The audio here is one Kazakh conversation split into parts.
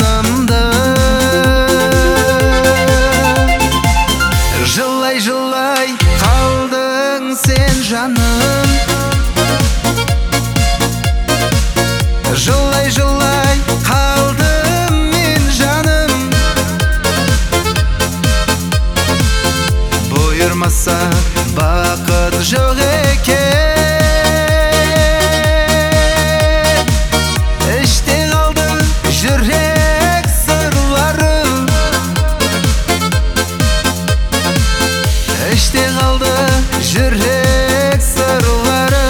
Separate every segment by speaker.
Speaker 1: жанымды. Жылай жылай қалдың сен жаным, жылай жылай қалдым мен жаным. Бұйырмаса бақыт жоқ екен, іште қалды жүрек сырлары, іште қалды жүрек сырлары.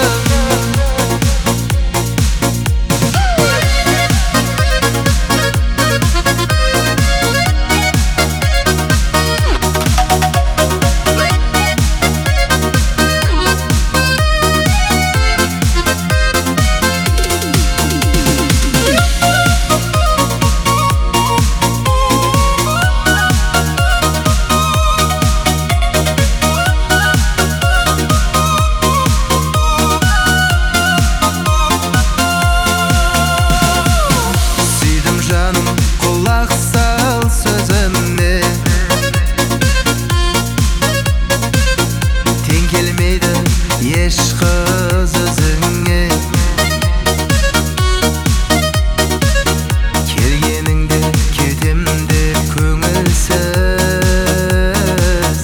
Speaker 1: Құлақ сал сөзіме, тең келмейді еш қыз өзіңе. Келгеніңде кетем деп көңілсіз,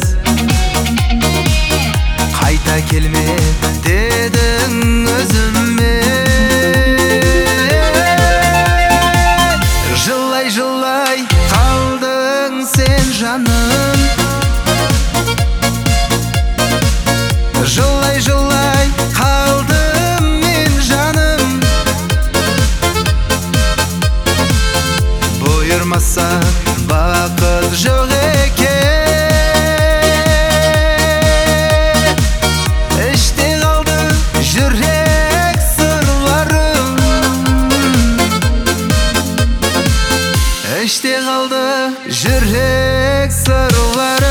Speaker 1: қайта келме дедің өзіме. Жылай жылай қалдың сен жаным, жылай жылай қалдым мен жаным. Бұйырмаса бақыт жоқ екен, іште қалды жүрек сырларым, іште қалды жүрек сырлары.